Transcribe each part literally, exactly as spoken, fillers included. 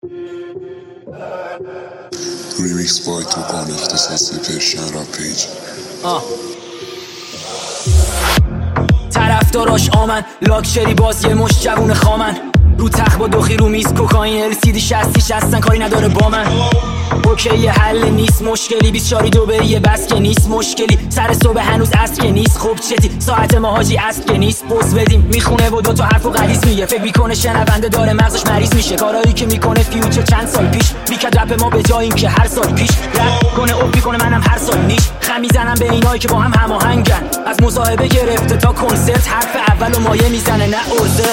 ریمیکس بای توکان اختصاصی پرشن را پیج. آه طرفداراش آمن لاکچری باز یه مش جوون خامن رو تخت با دوخی رو میز کوکائین السیدی شصتی شصتن کاری نداره با من. اوکی یه حل نیست مشکلی بیست چاری دو بری یه بس که نیست مشکلی سر صبح هنوز است که نیست. خب چتی ساعت ما حاجی است که نیست پوز بدیم میخونه و دو تا حرف و غلیظ میگه فکر میکنه شنونده داره مغزش مریض میشه. کارایی که میکنه فیوچر چند سال پیش میکرد رپ ما به جای این که هر سال پیش رپ کنه اوف میکنه منم هر سال نیش خم میزنم به اینایی که با هم هماهنگن از مصاحبه گرفته تا کنسرت حرف اولو مایه میزنه نه ارزه.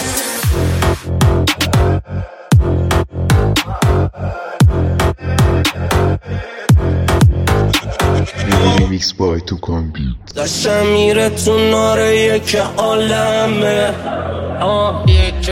ریمیکس بای توکان بیت. داشتم میره تو ناره یک عالمه آه یک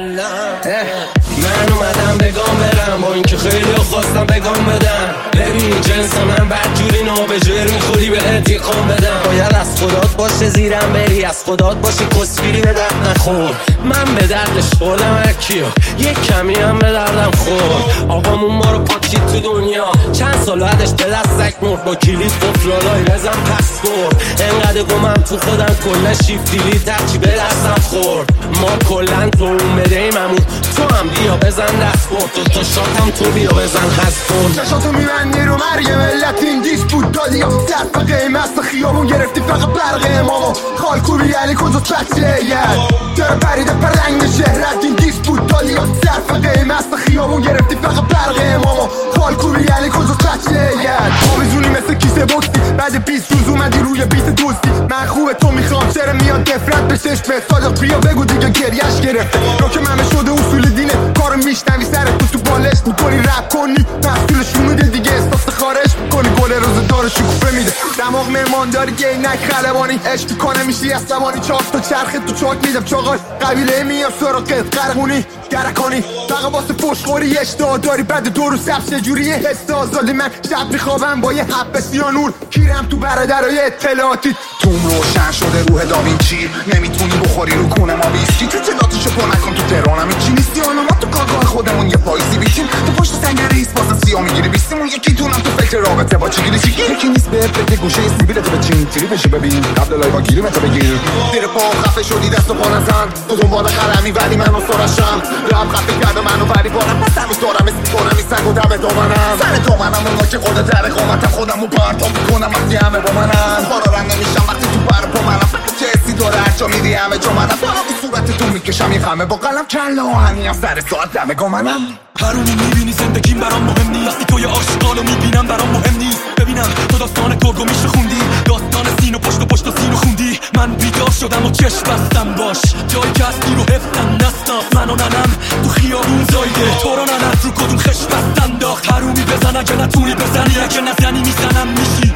عالمه من اومدم بگام برم با اینکه خیلی خواستم بگام بدم. ببین جنس من بدجوری نابجر میخوری به انتقام بدم. باید از خدات باشه زیرم بری از خدات باشی کسگیری به درد نخور. من به دردش خوردم هرکیو یک کمی هم به دردم خورد. آقامون ما رو پاکید تو دنیا چند سال بعدش به دستک مرد با کلید فوترالای رزم پس برد. انقدر گمم تو خودم کلا شیفت دیلیت هرچی به دستم خورد. ما کلن تو اون بدهیم همون تو هم بیا بزن دست برد. دو تا شاتم تو بیا بزن هست برد. چشاتو میبندی رو مرگ ملت این دیس بود دادی یا صرف قیمت خیابون گرفتی فقط برق امامو خالکوبی علی کجاست بچه ید داره پریده پر رنگ شهرت این دیس بود دادی یا صرف قیمت خیابون گرفتی فقط برق امامو خالکوبی علی کجاست بچه ید آویزونی مثل کیسه بوکسی بعد بیست روز اومدی روی بیت دوستی. من خوبه تو میخوام چرا میاد دفرت به چشمت صادق بیا بگو دیگه گریش گرفته رو که ممه شده اصول دینه کارو میشنوی سرت تو تو بالش میکنی رپ کنی محصولشون میده دیگه احساس خارش کنی گل روز دار شکوفه میده دماغ مهمان داری گینک خلبانی عشق کنه میشی عصبانی چاک تو چرخت تو چاک میدم چاقال قبیله میام سراغت قرقونی گرکانی فقط واسه فوشخوری اشتها داری بعد دو روز سبز چجوریه حس آزادی. من شب میخوابم با یه حب سیانور کیرم تو برادرای اطلاعاتی توم روشن شده روح داوینچی نمیتونی بخوری رو کونه ما ویسکی تو تلاتشو پر نکن تو تهرانم این چی نیستی حالا ما تو کارگاه خودمون یه پاییزی بیشیم تو پشت سنگ رئیس بازه سیاه میگیری بیستیمون یکی دونم تو فکر رابطه با چیگیری چیگیری یکی نیست به بده گوشه سیبیلتو به چین تیری بشی ببین قبل لایوا گیریمتو بگیر زیر پا خفه شدی دست و پا نزن تو دنبال خرمی ولی منو سرشم رب خفه کرده منو بری بارم پس هنوز دارم اسم کنم این سنگ و دم دامنم سر دامنم اونا که خود در قامتم خودم رو پرتاب میکنم وقتی همه با منم خارا رنگ نمیشم وقتی تو پر پا منم فقط چه حسی داره هرجا میری همه جا منم دارم تو صورت تو میکشم یه خمه با قلم کلا آهنی هم سر ساعت دمه گا منم هرونی میبینی زندگیم برام مهم نیست وقتی تو یه عاشقانو میبینم برام مهم نیست. ببینم تو داستان ترگو میشه خوندی داستان سین و پشت و پشت و سین و خوندی. من بیدار شدم و چشم بستم باش جایی که هستی رو حفتم نستاف من و ننم تو خیابون زایده تو رو ننت رو کدوم خش بستن داخت. هرومی بزن اگه نتونی بزنی اگه نزنی میزنم میشی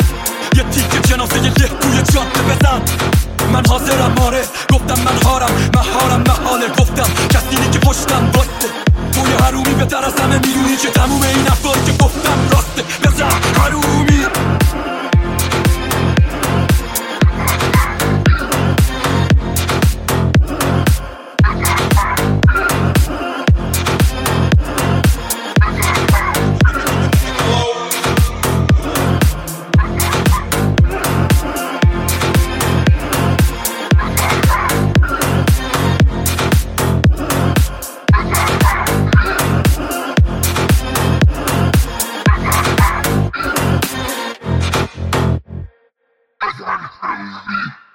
یه تیکه جنازه یه له توی جاده بزن. من حاضرم آره گفتم من هارم مهارم محاله گفتم کسی که پشتم باسته توی هرومی بهتر از همه میدونی که تموم این افکاری که گفتم راسته. بزن هرومی Crazy.